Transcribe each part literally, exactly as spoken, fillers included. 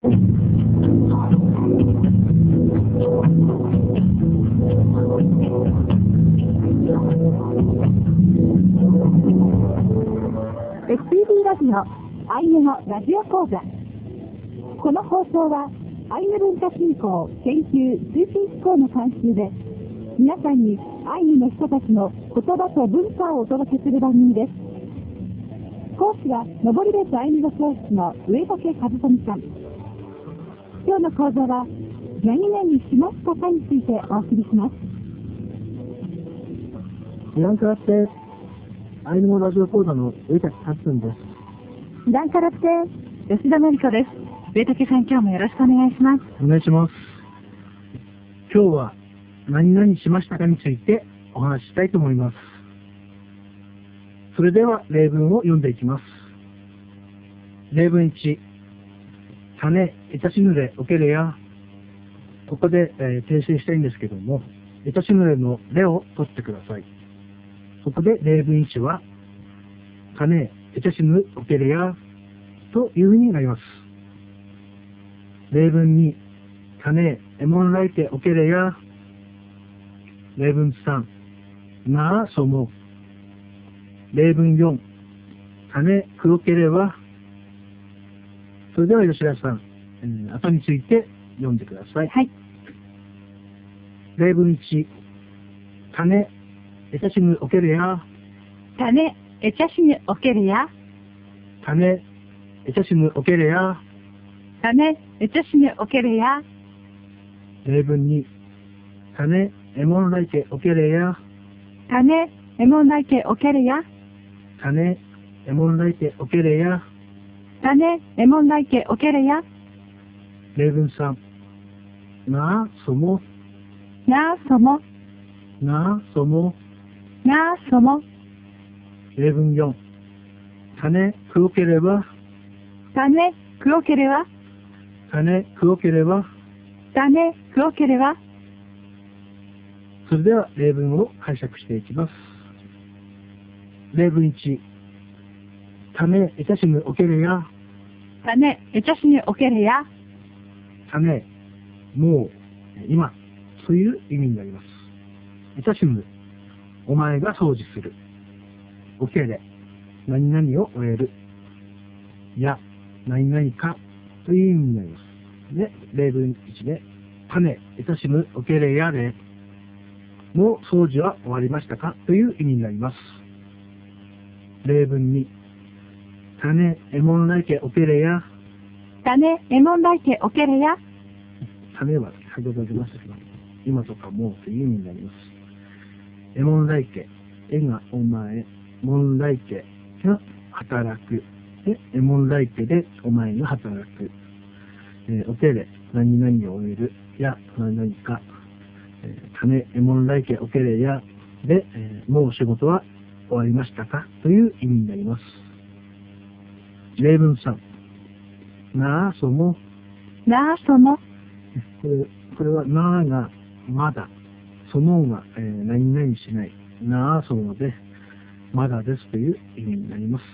エスピーディー ラジオアイヌのラジオ講座。この放送はアイヌ文化振興研究推進機構の監修で、皆さんにアイヌの人たちの言葉と文化をお届けする番組です。講師は登別アイヌ語教室の上竹和富さん。今日の講座は何々しますかかについてお送りします。 イランカラプテアイヌ語ラジオ講座の上竹和富です。 イランカラプテ吉田典子です。上竹さん、今日もよろしくお願いします。 お願いします。今日は何々しましたかについてお話ししたいと思います。それでは例文を読んでいきます。例文いち、種、いたしぬれ、おけれや。ここで、えー、訂正したいんですけども、いたしぬれのれを取ってください。そこで例文いちは、種、いたしぬ、おけれや、というふうになります。例文に、種、えもんらいておけれや。例文さん、なあそも。例文よん、種、くおけれは。それでは吉田さん、えー、後について読んでください。 はい。 例文いち、種、えちゃしぬおけれや。 種、えちゃしぬおけれや。 種、えちゃしぬおけれや。 種、えちゃしぬおけれや。 例文に、種、えもんらいておけれや。 種、えもんらいておけれや。 種、えもんらいておけれや。 種、えもんらいておけれや。 例文さん、なあそも。 なあそも。 なあそも。 なあそも。 例文よん、種、くおければ。 種、くおければ。 種、くおければ。 種、くおければ。 それでは例文を解釈していきます。例文いち、種、いたしぬおけれや。 種、えちゃしぬおけれや。 種、もう、今、そういう意味になります。いたしぬ、お前が掃除する。おけれ、何々を終える。や、何々か、という意味になります。で、例文いちで、種、いたしぬおけれやれ。もう掃除は終わりましたかという意味になります。例文に、種、えもんらいておけれや。 種、えもんらいておけれや。 種は先ほど出ましたけど、今とかもうという意味になります。えもんらいて、えがお前、もんらいてが働く。で、えもんらいてでお前が働く。えー、おけれ、何々を終える。や、何々か。種、えもんらいておけれや。で、えー、もう仕事は終わりましたかという意味になります。例文さん。なあ、そも。 なあ、そも。 これ、これは、なあが、まだ。そもが、えー、何々しない。なあ、そもで、まだですという意味になります。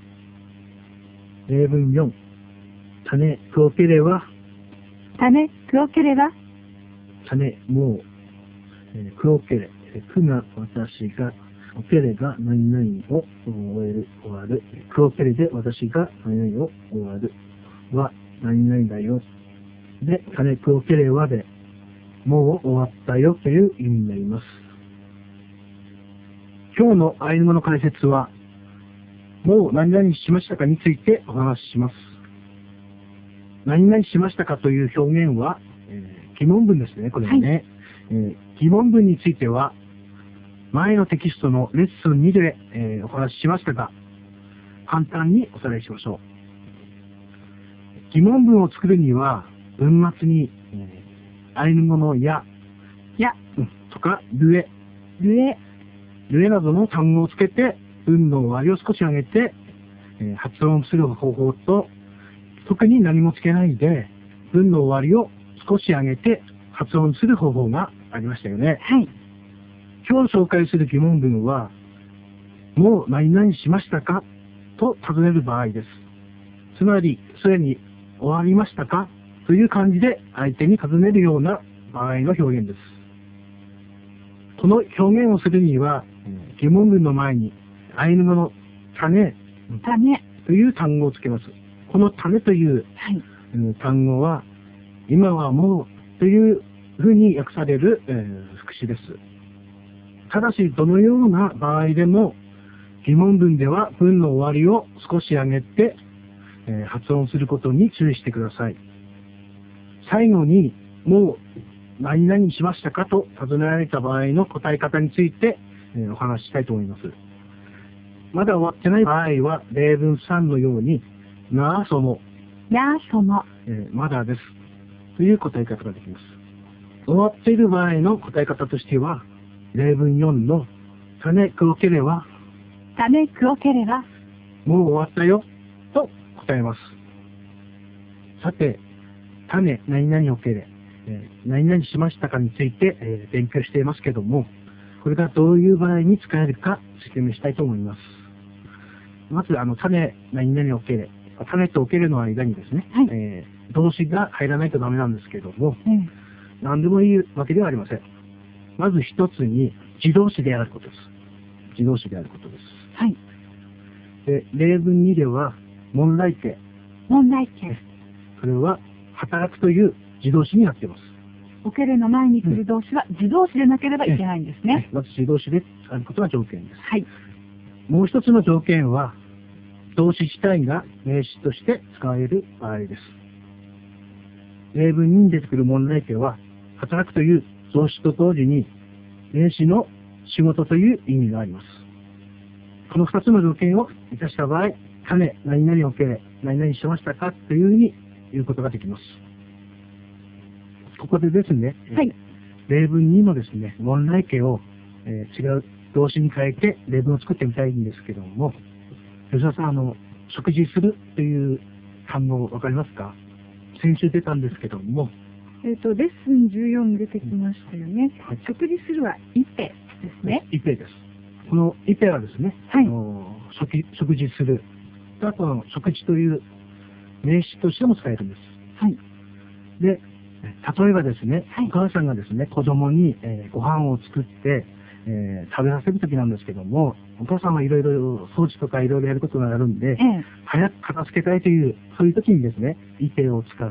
例文よん。種、くおければ。 種、くおければ。 種、もう、えー、くおけれ。くが私が、おけれが何々を終える、終わる。くおけれで私が何々を終わる。は、何々だよ。で、種、くおけれはで、もう終わったよという意味になります。今日のアイヌ語の解説は、もう何々しましたかについてお話しします。何々しましたかという表現は、えー、疑問文ですね、これはね。はい、えー、疑問文については、前のテキストのレッスンにで、えー、お話ししましたが、簡単におさらいしましょう。疑問文を作るには、文末に、えー、アイヌ語のや、 や、 うん、とか、ルエ、 ルエ、 ルエなどの単語をつけて、文の終わりを少し上げて、えー、発音する方法と、特に何もつけないで、文の終わりを少し上げて発音する方法がありましたよね。 はい。 今日紹介する疑問文は、もう何々しましたかと尋ねる場合です。つまり、すでに終わりましたかという感じで相手に尋ねるような場合の表現です。この表現をするには、疑問文の前にアイヌ語の種、 種という単語をつけます。この種という、 はい、 単語は、今はもうというふうに訳される、えー、副詞です。ただし、どのような場合でも、疑問文では文の終わりを少し上げて、えー、発音することに注意してください。最後に、もう何々しましたかと尋ねられた場合の答え方について、えー、お話ししたいと思います。まだ終わってない場合は、例文さんのように、なあその、 なあその、 えー、まだです。という答え方ができます。終わっている場合の答え方としては、例文よんの、種くおければ、 種くおければ、 もう終わったよ、と答えます。さて、種、何々おけれ、えー、何々しましたかについて、えー、勉強していますけども、これがどういう場合に使えるか説明したいと思います。まず、あの、種、何々おけれ、種とおけれの間にですね、 はい、 えー、動詞が入らないとダメなんですけども、 うん、 何でもいいわけではありません。まず一つに、自動詞であることです。自動詞であることです。 はい。 で、例文にでは、問題形。 問題形。 それは、働くという自動詞になっています。 おけれの前に来る動詞は自動詞でなければいけないんですね。 まず自動詞であることが条件です。 はい。 もう一つの条件は、動詞自体が名詞として使える場合です。例文に出てくる問題形は、働くという動詞と同時に、名詞の仕事という意味があります。この二つの条件を満たした場合、種、何々おけれ、何々しましたかというふうに言うことができます。ここでですね、 はい、 例文にのですね、問題形を、えー、違う動詞に変えて例文を作ってみたいんですけども、吉田さん、あの、食事するという単語わかりますか？先週出たんですけども。 えっと、レッスンじゅうよんに出てきましたよね。はい、食事するはイペですね。 イペです。このイペはですね、 はい、 あの 食, 食事する。あとは食事という名詞としても使えるんです。 はい。 で、例えばですね、 はい、 お母さんがですね、子供に、えー、ご飯を作って、えー、食べさせるときなんですけども、お母さんはいろいろ掃除とかいろいろやることがあるんで、 ええ、 早く片付けたいという、そういうときにですね、イペを使って、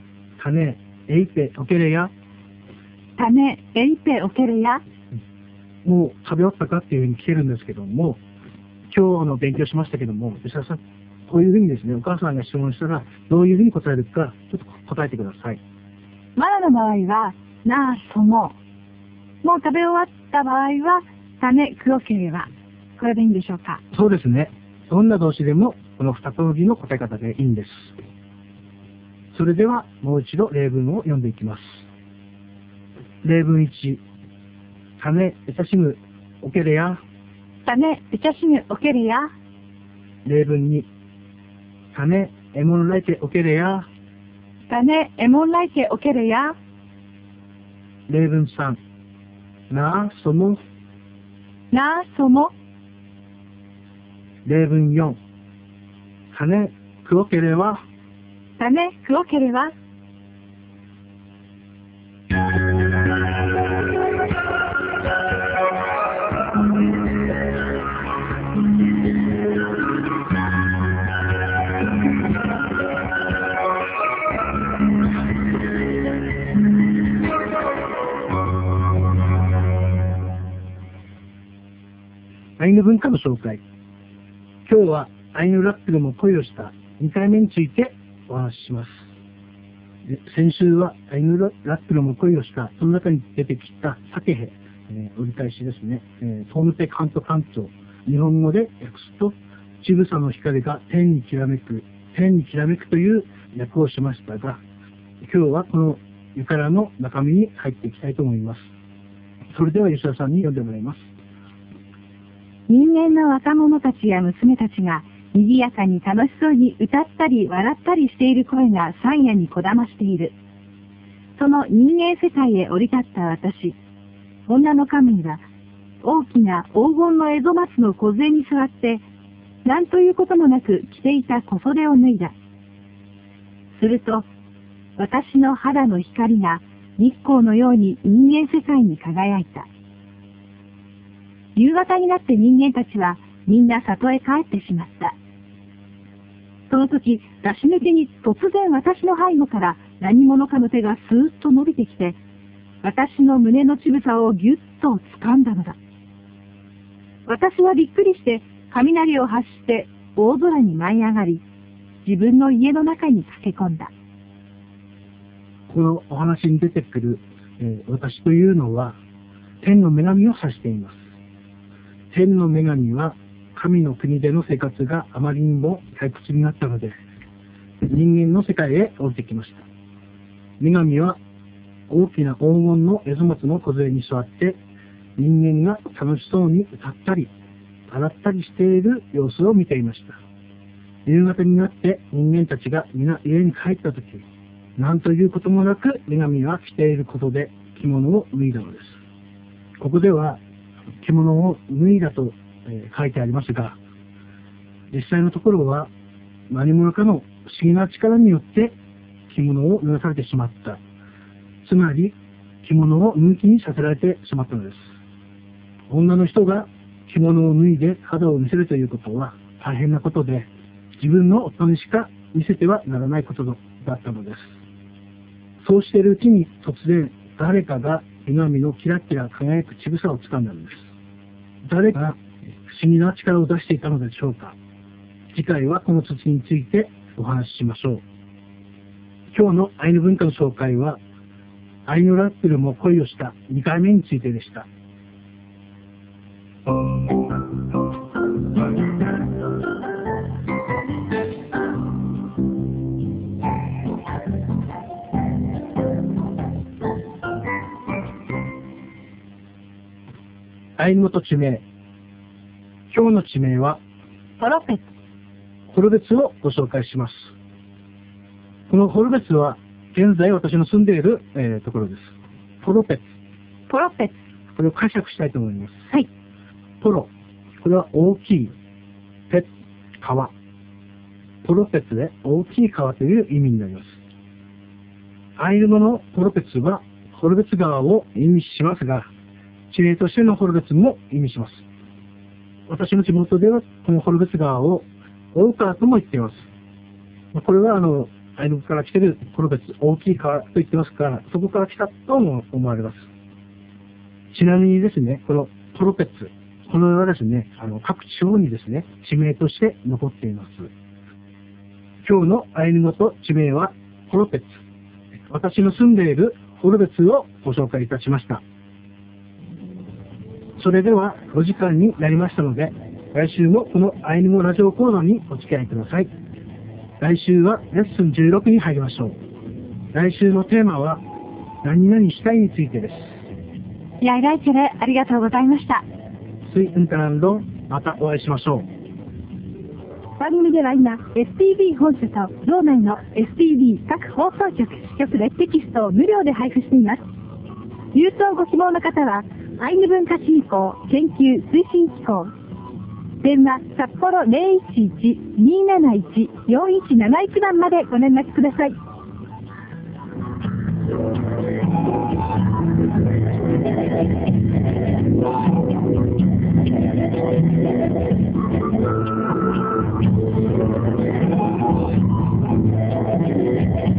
種、エイペ、おけれや、 種、エイペ、おけれや、 もう食べ終わったかっていうふうに聞けるんですけども、今日の勉強しましたけども、吉田さん、こういうふうにですね、お母さんが質問したら、どういうふうに答えるか、ちょっと答えてください。 まだの場合は、なあ、その。もう食べ終わった場合は、種、くおければ。これでいいんでしょうか？ そうですね。どんな動詞でも、この二通りの答え方でいいんです。それでは、もう一度例文を読んでいきます。例文いち、種、えちゃしむ、おけれや。 種、えちゃしむ、おけれや。 例文に、種、えもんらいて、おけれや。 種、えもんらいて、おけれや。 例文さん、なあ、その。 なあ、その。 例文よん、種、くおけれは。 種、くおけれは。 アイヌ文化の紹介。今日はアイヌラップルも恋をしたにかいめについてお話しします。先週はアイヌラップルも恋をした、その中に出てきたサケヘ、えー、折り返しですね。えー、トーヌペカントカント、日本語で訳すと、ちぐさの光が天にきらめく、天にきらめくという訳をしましたが、今日はこの湯からの中身に入っていきたいと思います。それでは吉田さんに読んでもらいます。 人間の若者たちや娘たちが賑やかに楽しそうに歌ったり笑ったりしている声が山野にこだましている。その人間世界へ降り立った私、女の神は大きな黄金のエゾマツの梢に座って、何ということもなく着ていた小袖を脱いだ。すると、 私の肌の光が日光のように人間世界に輝いた。夕方になって人間たちはみんな里へ帰ってしまった。その時、出し抜けに突然私の背後から何者かの手がスーッと伸びてきて、私の胸の乳房をぎゅっと掴んだのだ。私はびっくりして雷を発して大空に舞い上がり、自分の家の中に駆け込んだ。 このお話に出てくる、えー、私というのは天の女神を指しています。天の女神は神の国での生活があまりにも退屈になったので、人間の世界へ降りてきました。女神は大きな黄金のエゾマツの梢に座って、人間が楽しそうに歌ったり、洗ったりしている様子を見ていました。夕方になって人間たちが皆家に帰ったとき、何ということもなく女神は着ていることで着物を脱いだのです。ここでは着物を脱いだとえー、書いてありますが、実際のところは何者かの不思議な力によって着物を脱がされてしまった。つまり着物を抜きにさせられてしまったのです。女の人が着物を脱いで肌を見せるということは大変なことで、自分の夫にしか見せてはならないことだったのです。そうしているうちに突然誰かが女神のキラキラ輝く乳房を掴んだのです。誰が不思議な力を出していたのでしょうか。次回はこの土についてお話ししましょう。今日のアイヌ文化の紹介は、アイヌラップルも恋をしたにかいめについてでした。アイヌ語と地名。今日の地名はホロペツ。 ホロベツをご紹介します。このホロベツは現在私の住んでいる、えー、ところです。ホロペツ。 ホロペツ。 これを解釈したいと思います。 はい。 ホロ。これは大きい。ペツ。川。ホロペツで大きい川という意味になります。アイヌ語のホロペツはホロベツ川を意味しますが、地名としてのホロベツも意味します。私の地元ではこのホロベツ川を大川とも言っています。これはあのアイヌ語から来ているホロベツ、大きい川と言ってますから、そこから来たとも思われます。ちなみにですね、このホロペツ、このはですね、あの各地方にですね、地名として残っています。今日のアイヌ語と地名はホロペツ。私の住んでいるホロベツをご紹介いたしました。それではお時間になりましたので、来週もこのアイヌ語ラジオ講座にお付き合いください。来週はレッスンじゅうろくに入りましょう。来週のテーマは何々したいについてです。 いや、ライチェレ、ありがとうございました。 スインタランド、またお会いしましょう。 番組では今、エスピービー 本社と道内の エスピービー 各放送局、支局でテキストを無料で配布しています。郵送ご希望の方は、アイヌ文化振興研究推進機構。電話、札幌 ゼロいちいち にーなないち よんいちなないち 番までご連絡ください。